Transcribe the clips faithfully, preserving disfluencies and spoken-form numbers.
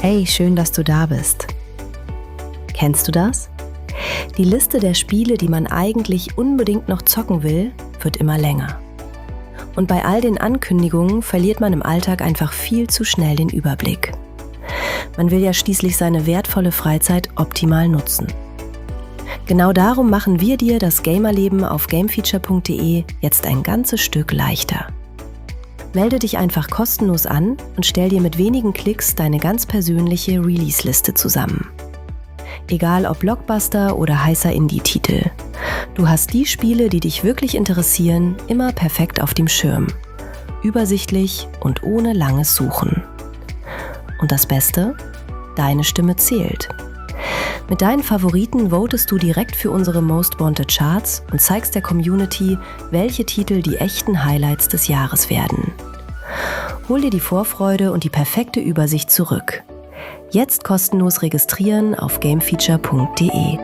Hey, schön, dass du da bist. Kennst du das? Die Liste der Spiele, die man eigentlich unbedingt noch zocken will, wird immer länger. Und bei all den Ankündigungen verliert man im Alltag einfach viel zu schnell den Überblick. Man will ja schließlich seine wertvolle Freizeit optimal nutzen. Genau darum machen wir dir das Gamerleben auf gamefeature punkt de jetzt ein ganzes Stück leichter. Melde dich einfach kostenlos an und stell dir mit wenigen Klicks deine ganz persönliche Release-Liste zusammen. Egal ob Blockbuster oder heißer Indie-Titel. Du hast die Spiele, die dich wirklich interessieren, immer perfekt auf dem Schirm. Übersichtlich und ohne langes Suchen. Und das Beste? Deine Stimme zählt. Mit deinen Favoriten votest du direkt für unsere Most Wanted Charts und zeigst der Community, welche Titel die echten Highlights des Jahres werden. Hol dir die Vorfreude und die perfekte Übersicht zurück. Jetzt kostenlos registrieren auf gamefeature punkt de.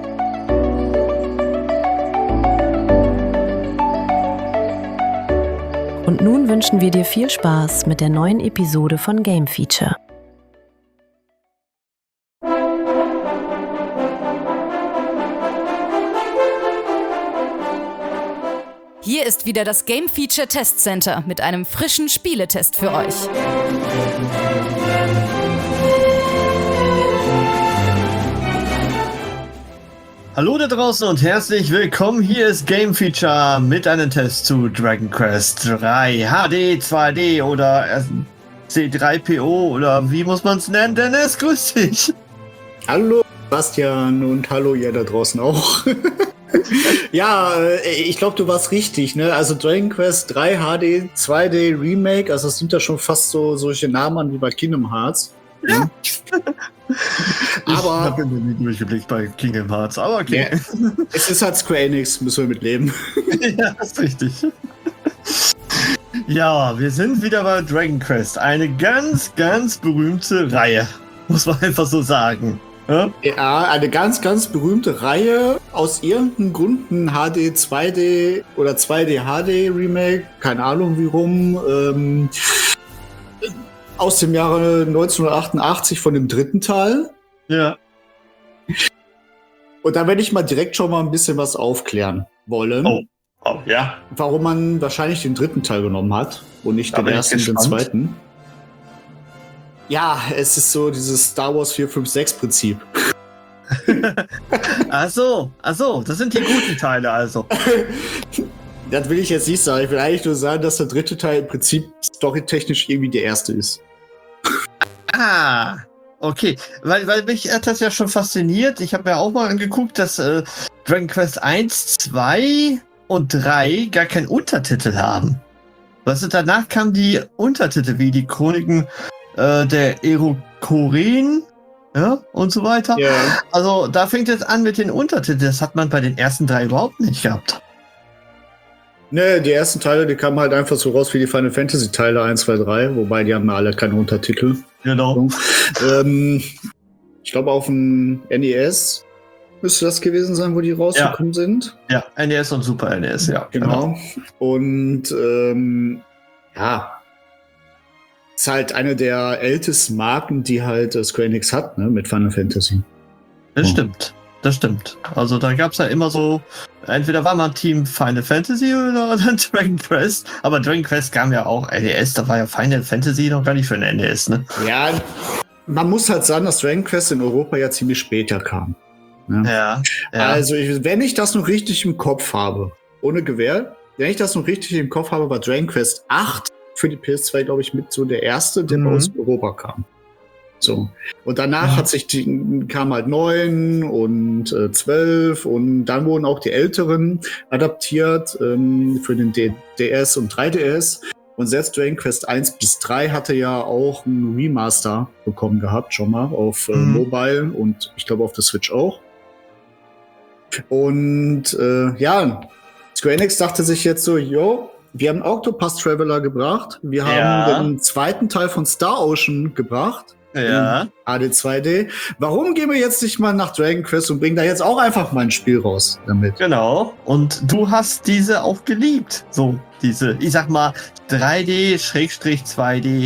Und nun wünschen wir dir viel Spaß mit der neuen Episode von Game Feature. Hier ist wieder das Game Feature Test Center mit einem frischen Spieletest für euch. Hallo da draußen und herzlich willkommen. Hier ist Game Feature mit einem Test zu Dragon Quest drei H D, zwei D oder C drei P O oder wie muss man es nennen? Dennis, grüß dich. Hallo Bastian und hallo ihr da draußen auch. Ja, ich glaube, du warst richtig, ne? Also Dragon Quest drei H D, zwei D Remake, also es sind ja schon fast so solche Namen wie bei Kingdom Hearts. Ja. Ne? Ich aber habe mir nie durchgeblickt bei Kingdom Hearts, aber okay. Ja, es ist halt Square Enix, müssen wir mit leben. Ja, ist richtig. Ja, wir sind wieder bei Dragon Quest, eine ganz, ganz berühmte Reihe, muss man einfach so sagen. Ja? Ja, eine ganz, ganz berühmte Reihe. Aus irgendeinem Grund ein H D, zwei D oder zwei D H D Remake. Keine Ahnung wie rum. Ähm, aus dem Jahre neunzehnhundertachtundachtzig von dem dritten Teil. Ja. Und da werde ich mal direkt schon mal ein bisschen was aufklären wollen. Oh, oh ja. Warum man wahrscheinlich den dritten Teil genommen hat und nicht Da den bin ich ersten und den gespannt. zweiten. Ja, es ist so dieses Star Wars vier fünf sechs Prinzip. Ach so, ach so, das sind die guten Teile also. Das will ich jetzt nicht sagen. Ich will eigentlich nur sagen, dass der dritte Teil im Prinzip storytechnisch irgendwie der erste ist. Ah, okay. Weil, weil mich hat das ja schon fasziniert. Ich habe mir auch mal angeguckt, dass äh, Dragon Quest eins, zwei und drei gar keinen Untertitel haben. Was ist, danach kamen die Untertitel wie die Chroniken äh, der Erokoren, ja, und so weiter. Ja. Also da fängt jetzt an mit den Untertiteln. Das hat man bei den ersten drei überhaupt nicht gehabt. Ne, die ersten Teile, die kamen halt einfach so raus wie die Final Fantasy Teile eins, zwei, drei, wobei die haben ja alle keine Untertitel. Genau. ähm, ich glaube auf dem N E S müsste das gewesen sein, wo die rausgekommen ja. sind. Ja, N E S und Super N E S, ja. Genau. genau. Und ähm, ja, ist halt eine der ältesten Marken, die halt äh, Square Enix hat, ne, mit Final Fantasy. Das oh. stimmt. Das stimmt. Also da gab es ja immer so, entweder war man Team Final Fantasy oder dann Dragon Quest. Aber Dragon Quest kam ja auch N E S, da war ja Final Fantasy noch gar nicht für ein N E S, ne? Ja, man muss halt sagen, dass Dragon Quest in Europa ja ziemlich später kam. Ne? Ja, ja. Also ich, wenn ich das noch richtig im Kopf habe, ohne Gewehr, wenn ich das noch richtig im Kopf habe, war Dragon Quest acht für die P S zwei, glaube ich, mit so der erste, der Mhm. aus Europa kam. So. Und danach Ja. hat sich die, kam halt neun und äh, zwölf und dann wurden auch die älteren adaptiert ähm, für den D- DS und drei D S. Und selbst Dragon Quest eins bis drei hatte ja auch ein Remaster bekommen gehabt, schon mal auf äh, Mhm. Mobile und ich glaube auf der Switch auch. Und äh, ja, Square Enix dachte sich jetzt so, jo, wir haben Octopath Traveler gebracht, wir haben Ja. den zweiten Teil von Star Ocean gebracht. Ja. A D zwei D. Warum gehen wir jetzt nicht mal nach Dragon Quest und bringen da jetzt auch einfach mal ein Spiel raus damit? Genau. Und du hast diese auch geliebt. So, diese, ich sag mal, drei D, Schrägstrich zwei D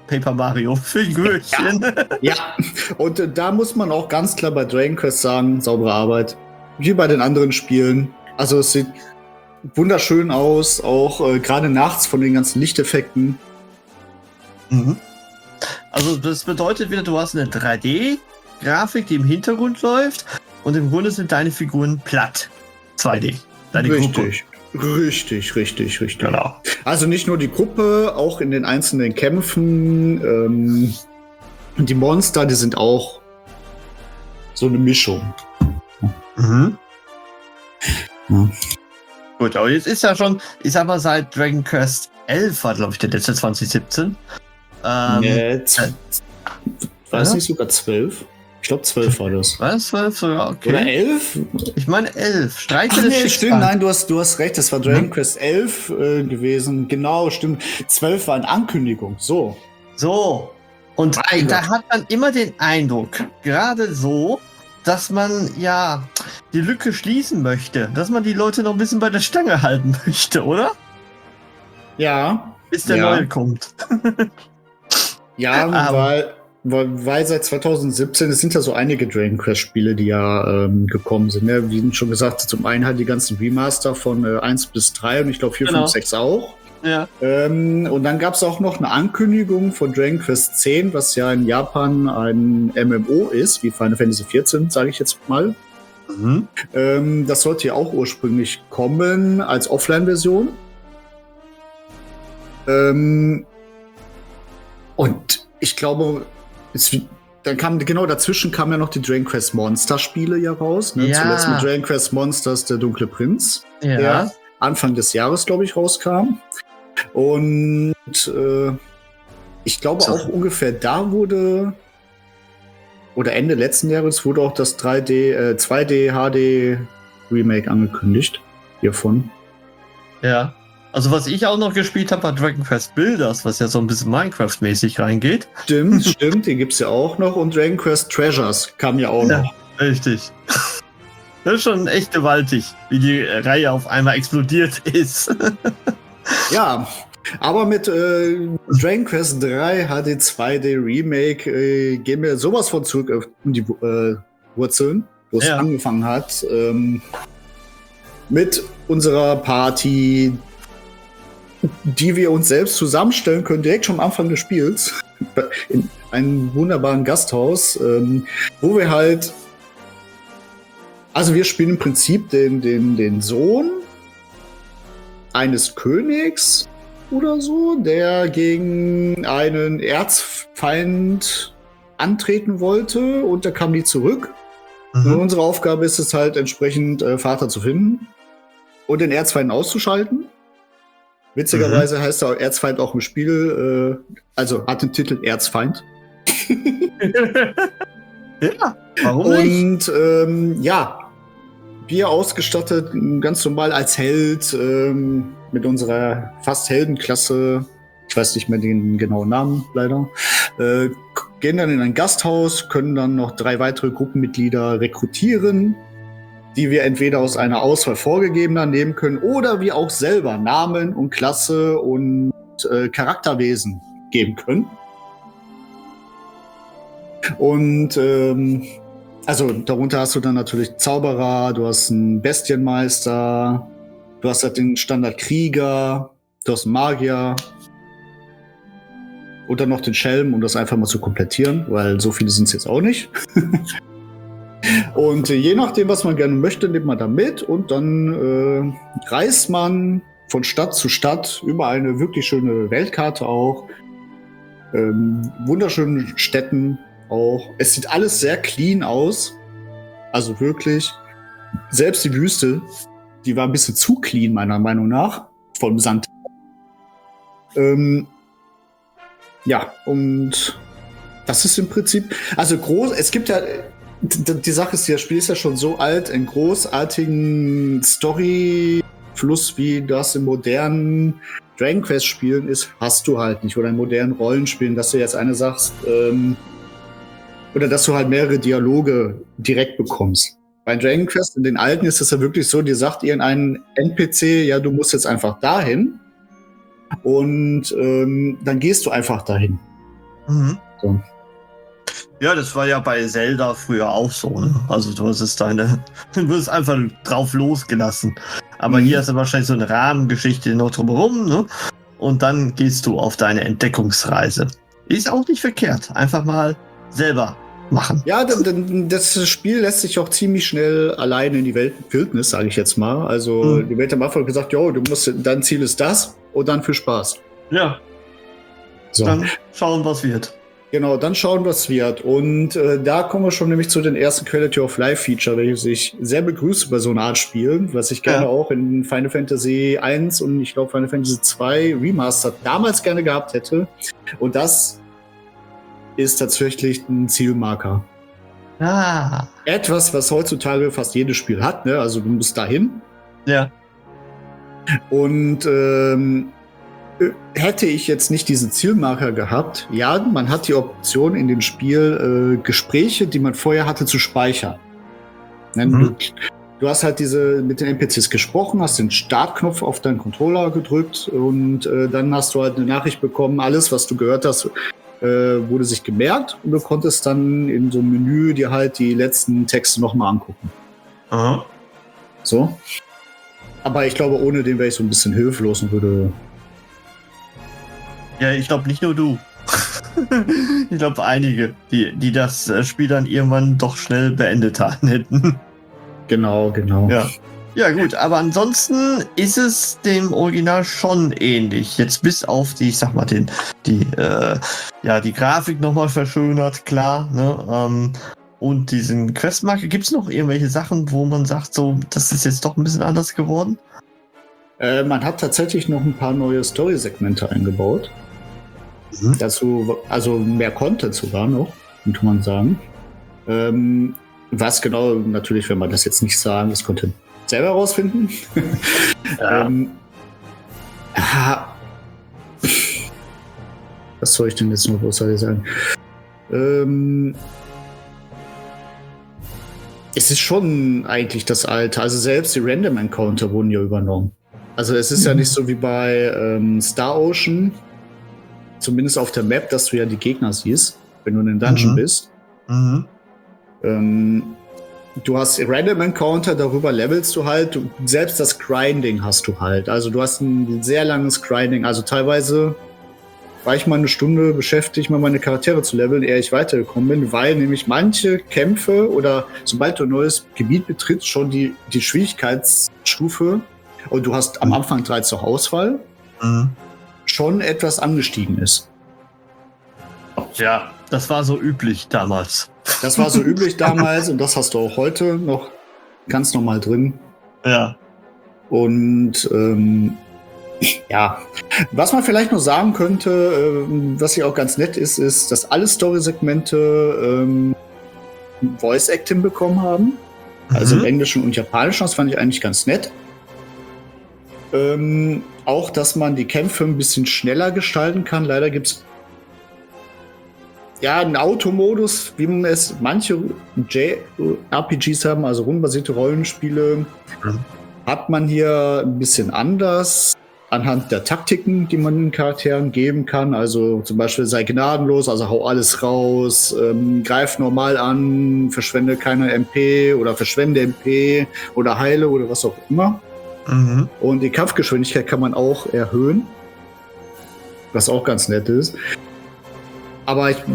Paper Mario Figürchen. Ja, und äh, da muss man auch ganz klar bei Dragon Quest sagen, saubere Arbeit. Wie bei den anderen Spielen. Also es sieht wunderschön aus, auch äh, gerade nachts von den ganzen Lichteffekten. Mhm. Also das bedeutet wieder, du hast eine drei D-Grafik, die im Hintergrund läuft und im Grunde sind deine Figuren platt. zwei D. Deine Richtig. Gruppe. Richtig, richtig, richtig. Genau. Also nicht nur die Gruppe, auch in den einzelnen Kämpfen. Ähm, die Monster, die sind auch so eine Mischung. Mhm. Ja. Gut, aber jetzt ist ja schon, ich sag mal, seit Dragon Quest elf war, glaube ich, der letzte zwanzig siebzehn. Ähm, nee, z- äh, war es ja? nicht sogar zwölf? Ich glaube, zwölf war das. Was? zwölf? Ja, okay. Oder elf? Ich meine elf. Streiche Ach des nee, Schicksals. stimmt, nein, du hast, du hast recht, das war Dragon Mhm. Quest elf äh, gewesen. Genau, stimmt. zwölf war eine Ankündigung, so. So. Und Mein da Gott. hat man immer den Eindruck, gerade so, dass man ja die Lücke schließen möchte, dass man die Leute noch ein bisschen bei der Stange halten möchte, oder? Ja. Bis der Ja. neue kommt. Ja, Aber- weil, weil, weil seit zwanzig siebzehn, es sind ja so einige Dragon Quest Spiele, die ja ähm, gekommen sind. Ne? Wie schon gesagt, zum einen halt die ganzen Remaster von äh, eins bis drei und ich glaube vier, Genau. fünf, sechs auch. Ja. Ähm, und dann gab es auch noch eine Ankündigung von Dragon Quest zehn, was ja in Japan ein M M O ist, wie Final Fantasy vierzehn, sage ich jetzt mal. Mhm. Ähm, das sollte ja auch ursprünglich kommen als Offline-Version. Ähm, und ich glaube, es, dann kam genau dazwischen kamen ja noch die Dragon Quest Monster Spiele ja raus. Ne? Ja. Zuletzt mit Dragon Quest Monsters, der dunkle Prinz, Ja. der Anfang des Jahres, glaube ich, rauskam. Und äh, ich glaube So. auch ungefähr da wurde, oder Ende letzten Jahres wurde auch das drei D, äh, zwei D H D Remake angekündigt hiervon. Ja. Also was ich auch noch gespielt habe, war Dragon Quest Builders, was ja so ein bisschen Minecraft-mäßig reingeht. Stimmt, stimmt, die gibt's ja auch noch. Und Dragon Quest Treasures kam ja auch Ja. noch. Richtig. Das ist schon echt gewaltig, wie die Reihe auf einmal explodiert ist. Ja, aber mit äh, Dragon Quest drei H D zwei D Remake äh, gehen wir sowas von zurück auf die äh, Wurzeln, wo es Ja. angefangen hat. Ähm, mit unserer Party, die wir uns selbst zusammenstellen können, direkt schon am Anfang des Spiels. In einem wunderbaren Gasthaus, ähm, wo wir halt. Also, wir spielen im Prinzip den, den, den Sohn eines Königs oder so, der gegen einen Erzfeind antreten wollte und da kam die zurück. Und Mhm. unsere Aufgabe ist es halt entsprechend äh, Vater zu finden und den Erzfeind auszuschalten. Witzigerweise heißt der Erzfeind auch im Spiel, äh, also hat den Titel Erzfeind. Ja, warum nicht? Und ähm, ja, wir ausgestattet ganz normal als Held ähm, mit unserer fast Heldenklasse, ich weiß nicht mehr den genauen Namen leider, äh, gehen dann in ein Gasthaus, können dann noch drei weitere Gruppenmitglieder rekrutieren, die wir entweder aus einer Auswahl vorgegebener nehmen können oder wir auch selber Namen und Klasse und äh, Charakterwesen geben können. Und ähm, also darunter hast du dann natürlich Zauberer, du hast einen Bestienmeister, du hast halt den Standard-Krieger, du hast einen Magier und dann noch den Schelm, um das einfach mal zu komplettieren, weil so viele sind es jetzt auch nicht. Und äh, je nachdem, was man gerne möchte, nimmt man da mit und dann äh, reist man von Stadt zu Stadt über eine wirklich schöne Weltkarte auch. Ähm, wunderschöne Städten auch. Es sieht alles sehr clean aus. Also wirklich. Selbst die Wüste, die war ein bisschen zu clean, meiner Meinung nach. Vom Sand. Ähm, ja, und das ist im Prinzip, also groß, es gibt ja, d- die Sache ist, das Spiel ist ja schon so alt, einen großartigen Storyfluss, wie das in modernen Dragon Quest Spielen ist, hast du halt nicht. Oder in modernen Rollenspielen, dass du jetzt eine sagst, ähm, oder dass du halt mehrere Dialoge direkt bekommst. Bei Dragon Quest in den alten ist es ja wirklich so, dir sagt irgendein N P C, ja, du musst jetzt einfach dahin. Und ähm, dann gehst du einfach dahin. Mhm. So. Ja, das war ja bei Zelda früher auch so, ne? Also du hast es deine, du wirst einfach drauf losgelassen. Aber Mhm. hier hast du wahrscheinlich so eine Rahmengeschichte noch drumherum, ne? Und dann gehst du auf deine Entdeckungsreise. Ist auch nicht verkehrt. Einfach mal selber machen. Ja, d- d- das Spiel lässt sich auch ziemlich schnell alleine in die Welt Wildnis, sage ich jetzt mal. Also Mhm. die Welt am Anfang gesagt, jo, du musst, dein Ziel ist das und dann viel Spaß. Ja, So. dann schauen, was wird. Genau, dann schauen, was wird. Und äh, da kommen wir schon nämlich zu den ersten Quality of Life Feature, welches ich sehr begrüße bei so einer Art Spielen, was ich gerne Ja. auch in Final Fantasy eins und ich glaube Final Fantasy zwei Remastered damals gerne gehabt hätte. Und das ist tatsächlich ein Zielmarker. Ah, Etwas, was heutzutage fast jedes Spiel hat, ne? Also du musst dahin. ja. Und ähm, hätte ich jetzt nicht diesen Zielmarker gehabt, ja, man hat die Option in dem Spiel, äh, Gespräche, die man vorher hatte, zu speichern. Ne, Mhm. du, du hast halt diese mit den N P Cs gesprochen, hast den Startknopf auf deinen Controller gedrückt und äh, dann hast du halt eine Nachricht bekommen, alles, was du gehört hast, äh, wurde sich gemerkt und du konntest dann in so einem Menü dir halt die letzten Texte nochmal angucken. Aha. So. Aber ich glaube, ohne den wäre ich so ein bisschen hilflos und würde. Ja, ich glaube nicht nur du. Ich glaube einige, die, die das äh, Spiel dann irgendwann doch schnell beendet haben hätten. Genau, genau. Ja. Ja gut, aber ansonsten ist es dem Original schon ähnlich. Jetzt bis auf die, ich sag mal, den, die, äh, ja, die Grafik nochmal verschönert, klar, ne? Ähm, und diesen Questmarker. Gibt es noch irgendwelche Sachen, wo man sagt, so, das ist jetzt doch ein bisschen anders geworden? Äh, man hat tatsächlich noch ein paar neue Story-Segmente eingebaut. Mhm. Dazu, also mehr Content sogar noch, könnte man sagen. Ähm, was genau, natürlich, wenn man das jetzt nicht sagen, das konnte selber rausfinden. Ja. ähm, ah, was soll ich denn jetzt noch großartig sagen? Ähm, es ist schon eigentlich das Alte. Also selbst die Random Encounter wurden ja übernommen. Also es ist mhm. ja nicht so wie bei ähm, Star Ocean, zumindest auf der Map, dass du ja die Gegner siehst, wenn du in den Dungeon Mhm. bist. Mhm. Ähm, du hast Random Encounter, darüber levelst du halt. Du, selbst das Grinding hast du halt. Also du hast ein sehr langes Grinding. Also teilweise war ich mal eine Stunde beschäftigt, mal meine Charaktere zu leveln, ehe ich weitergekommen bin, weil nämlich manche Kämpfe oder sobald du ein neues Gebiet betrittst, schon die, die Schwierigkeitsstufe und du hast am Anfang drei zur Auswahl, Mhm. schon etwas angestiegen ist. Ja, das war so üblich damals. Das war so üblich damals und das hast du auch heute noch ganz normal drin. Ja. Und ähm, ja, was man vielleicht noch sagen könnte, ähm, was hier auch ganz nett ist, ist, dass alle Story-Segmente ähm, Voice-Acting bekommen haben. Also im Mhm. Englischen und Japanischen, das fand ich eigentlich ganz nett. Ähm, auch, dass man die Kämpfe ein bisschen schneller gestalten kann. Leider gibt es ja einen Automodus, wie man es manche J R P Gs haben, also rundenbasierte Rollenspiele, Mhm. hat man hier ein bisschen anders anhand der Taktiken, die man den Charakteren geben kann. Also zum Beispiel sei gnadenlos, also hau alles raus, ähm, greif normal an, verschwende keine M P oder verschwende M P oder heile oder was auch immer. Mhm. Und die Kampfgeschwindigkeit kann man auch erhöhen, was auch ganz nett ist. Aber ich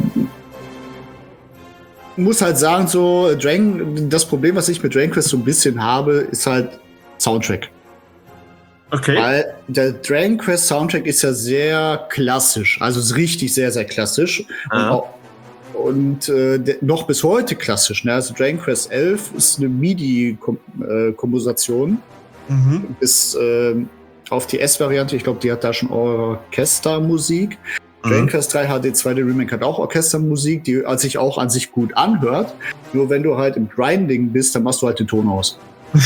muss halt sagen, so Dragon, das Problem, was ich mit Dragon Quest so ein bisschen habe, ist halt Soundtrack. Okay. Weil der Dragon Quest Soundtrack ist ja sehr klassisch, also ist richtig sehr, sehr klassisch. Ja. Und, auch, und äh, de- noch bis heute klassisch. Ne? Also Dragon Quest elf ist eine MIDI-Komposition. Mhm. Bis äh, auf die S-Variante, ich glaube, die hat da schon Orchestermusik. Dragon Mhm. Quest drei H D zwei D Remake hat auch Orchestermusik, die sich auch an sich gut anhört. Nur wenn du halt im Grinding bist, dann machst du halt den Ton aus.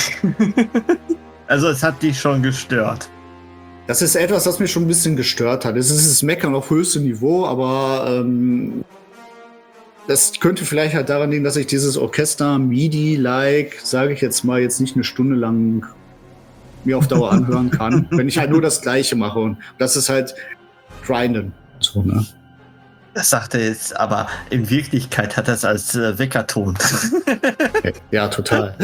Also es hat dich schon gestört. Das ist etwas, was mich schon ein bisschen gestört hat. Es ist das Meckern auf höchstem Niveau, aber ähm, das könnte vielleicht halt daran liegen, dass ich dieses Orchester MIDI-like, sage ich jetzt mal, jetzt nicht eine Stunde lang mir auf Dauer anhören kann, wenn ich halt nur das Gleiche mache. Und das ist halt Grinden. So, ne? Das sagt er jetzt, aber in Wirklichkeit hat er es als äh, Weckerton. Ja, total.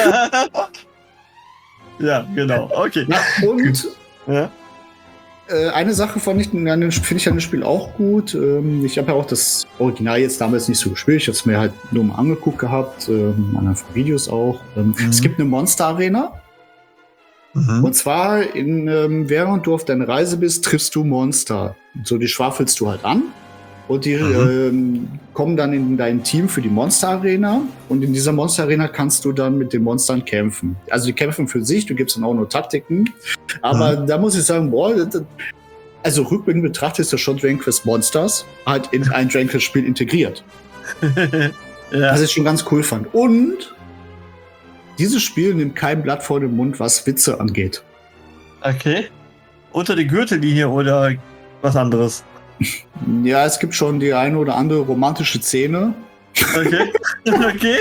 Ja, genau. Okay. Ja, und Ja. äh, eine Sache fand ich, finde ich an dem Spiel auch gut. Ähm, ich habe ja auch das Original jetzt damals nicht so gespielt. Ich habe es mir halt nur mal angeguckt gehabt, ähm, an von Videos auch. Ähm, Mhm. Es gibt eine Monster-Arena. Mhm. Und zwar, in, ähm, während du auf deiner Reise bist, triffst du Monster. So, die schwafelst du halt an. Und die Mhm. ähm, kommen dann in dein Team für die Monster-Arena. Und in dieser Monster-Arena kannst du dann mit den Monstern kämpfen. Also die kämpfen für sich, du gibst dann auch nur Taktiken. Aber da muss ich sagen, boah, das, also rückblickend betrachtet ist das schon Dragon Quest Monsters halt in ein Dragon Quest Spiel integriert. Ja. Was ich schon ganz cool fand. Und dieses Spiel nimmt kein Blatt vor den Mund, was Witze angeht. Okay. Unter die Gürtellinie oder was anderes? Ja, es gibt schon die eine oder andere romantische Szene. Okay. Okay.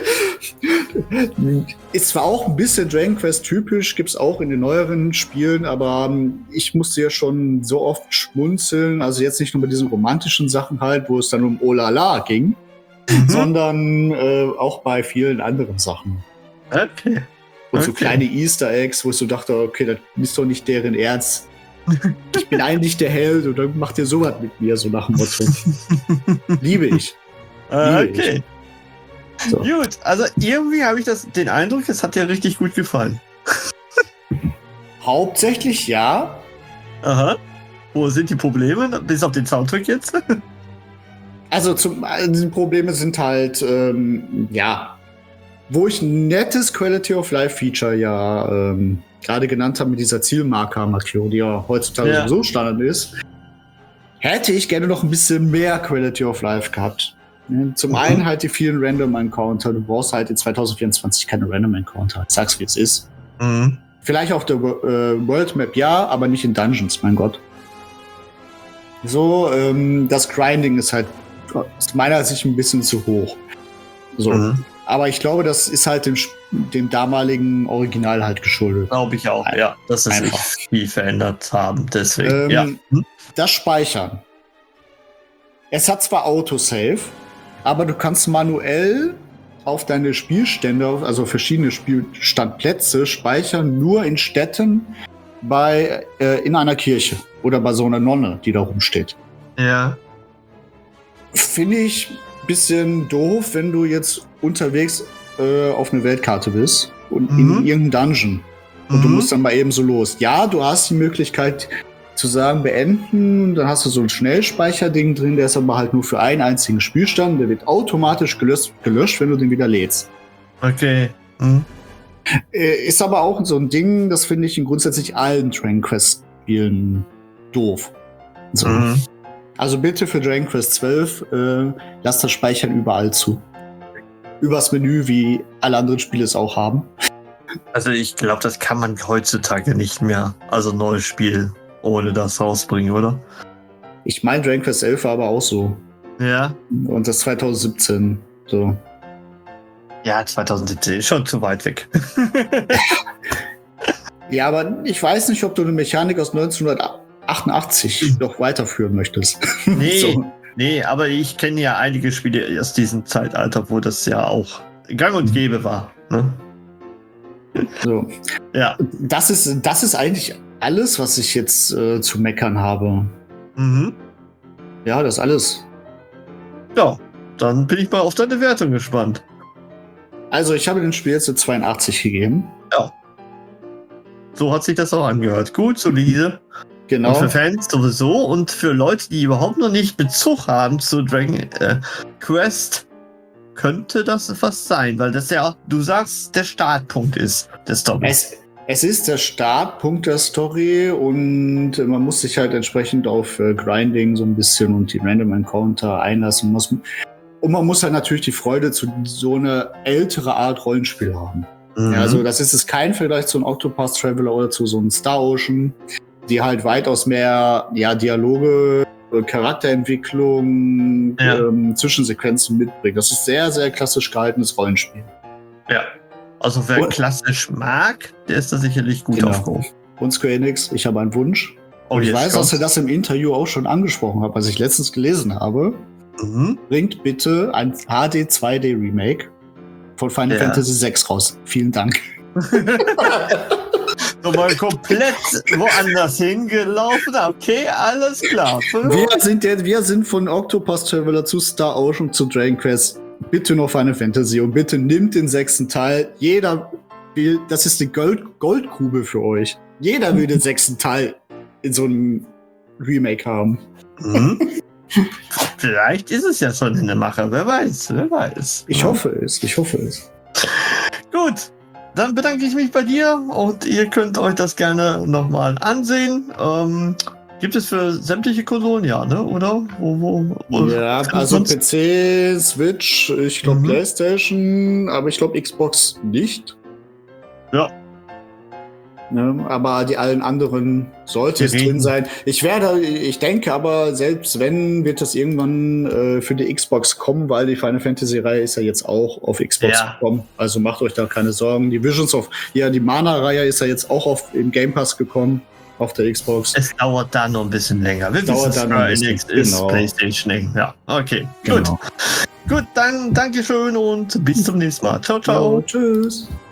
Ist zwar auch ein bisschen Dragon Quest typisch, gibt es auch in den neueren Spielen, aber ähm, ich musste ja schon so oft schmunzeln. Also jetzt nicht nur bei diesen romantischen Sachen halt, wo es dann um Olala ging, Mhm. sondern äh, auch bei vielen anderen Sachen. Okay. Und so Okay. kleine Easter Eggs, wo ich so dachte, okay, das ist doch nicht deren Ernst. Ich bin eigentlich der Held und dann macht ihr sowas mit mir, so nach dem Motto. Liebe ich. Ah, Liebe okay. So. Gut, also irgendwie habe ich das, den Eindruck, es hat dir richtig gut gefallen. Hauptsächlich ja. Aha. Wo sind die Probleme? Bis auf den Soundtrack jetzt? Also zum, also die Probleme sind halt, ähm, ja, wo ich ein nettes Quality of Life Feature ja ähm, gerade genannt habe mit dieser Zielmarker-Markierung, die ja heutzutage Ja. sowieso Standard ist, hätte ich gerne noch ein bisschen mehr Quality of Life gehabt. Ja, Zum Mhm. einen halt die vielen Random-Encounter. Du brauchst halt in zwanzig vierundzwanzig keine Random-Encounter. Ich sag's, wie es ist. Mhm. Vielleicht auf der äh, World Map ja, aber nicht in Dungeons, mein Gott. So, ähm, das Grinding ist halt aus meiner Sicht ein bisschen zu hoch. So. Mhm. Aber ich glaube, das ist halt dem, Sp- dem damaligen Original halt geschuldet. Glaube ich auch, ja. Dass sie sich Einfach. viel verändert haben. Deswegen, Ähm, ja. Hm? Das Speichern. Es hat zwar Autosave, aber du kannst manuell auf deine Spielstände, also verschiedene Spielstandplätze speichern, nur in Städten bei, äh, in einer Kirche oder bei so einer Nonne, die da rumsteht. Ja. Finde ich ein bisschen doof, wenn du jetzt unterwegs äh, auf eine Weltkarte bist und Mhm. in irgendeinem Dungeon und du Mhm. musst dann mal eben so los. Ja, du hast die Möglichkeit zu sagen, beenden, dann hast du so ein Schnellspeicherding drin, der ist aber halt nur für einen einzigen Spielstand, der wird automatisch gelöscht, gelöscht wenn du den wieder lädst. Okay. Mhm. Äh, ist aber auch so ein Ding, das finde ich in grundsätzlich allen Dragon Quest Spielen doof. So. Mhm. Also bitte für Dragon Quest zwölf, äh, lasst das Speichern überall zu. Übers Menü, wie alle anderen Spiele es auch haben. Also ich glaube, das kann man heutzutage nicht mehr. Also ein neues Spiel ohne das rausbringen, oder? Ich meine, Dragon Quest elf war aber auch so. Ja. Und das zwanzig siebzehn. So. Ja, zwanzig siebzehn ist schon zu weit weg. Ja, aber ich weiß nicht, ob du eine Mechanik aus neunzehnhundertachtundachtzig noch weiterführen möchtest. Nee, So. nee, aber ich kenne ja einige Spiele aus diesem Zeitalter, wo das ja auch gang und gäbe war. Ne? So. Ja. Das ist, das ist eigentlich alles, was ich jetzt äh, zu meckern habe. Mhm. Ja, das ist alles. Ja, dann bin ich mal auf deine Wertung gespannt. Also, ich habe dem Spiel jetzt eine zweiundachtzig gegeben. So hat sich das auch angehört. Gut, solide. Genau. Und für Fans sowieso und für Leute, die überhaupt noch nicht Bezug haben zu Dragon äh, Quest, könnte das was sein, weil das ja, du sagst, der Startpunkt ist der Story. Es, es ist der Startpunkt der Story und äh, man muss sich halt entsprechend auf äh, Grinding so ein bisschen und die Random Encounter einlassen. Muss, und man muss halt natürlich die Freude zu so einer ältere Art Rollenspiel haben. Mhm. Ja, also das ist es kein Vergleich zu einem Octopath Traveler oder zu so einem Star Ocean, die halt weitaus mehr ja, Dialoge, äh, Charakterentwicklung, Ja. ähm, Zwischensequenzen mitbringt. Das ist sehr, sehr klassisch gehaltenes Rollenspiel. Ja. Also wer Und- klassisch mag, der ist da sicherlich gut Genau. aufgehoben. Und Square Enix, ich habe einen Wunsch. Oh, ich jetzt weiß, kommt's. dass ihr das im Interview auch schon angesprochen habt, was ich letztens gelesen habe. Mhm. Bringt bitte ein H D zwei D Remake von Final Ja. Fantasy sechs raus. Vielen Dank. Nochmal komplett woanders hingelaufen. Okay, alles klar. Wir sind, der, wir sind von Octopus Traveler zu Star Ocean zu Dragon Quest. Bitte noch Final Fantasy und bitte nimmt den sechsten Teil. Jeder will, das ist eine Gold, Goldgrube für euch. Jeder will den sechsten Teil in so einem Remake haben. Mhm. Vielleicht ist es ja schon in der Mache. Wer weiß, wer weiß. Ich Ja. hoffe es, ich hoffe es. Gut, dann bedanke ich mich bei dir und ihr könnt euch das gerne nochmal ansehen. Ähm, gibt es für sämtliche Konsolen, ja, ne? Oder? Wo, wo, wo Ja, also P C, Switch, ich glaube Mhm. PlayStation, aber ich glaube Xbox nicht. Ja. Ne, aber die allen anderen sollte es Geräten. drin sein. Ich werde, ich denke aber, selbst wenn, wird das irgendwann äh, für die Xbox kommen, weil die Final Fantasy-Reihe ist ja jetzt auch auf Xbox Ja. gekommen. Also macht euch da keine Sorgen. Die Visions of, ja, die Mana-Reihe ist ja jetzt auch auf, im Game Pass gekommen, auf der Xbox. Es dauert da noch ein bisschen länger. Wir Dauert wissen, da noch ein bisschen, Enix ist genau. PlayStation. Ja, okay, Genau. gut. Gut, dann Dankeschön und bis zum nächsten Mal. Ciao, ciao. Ciao, tschüss.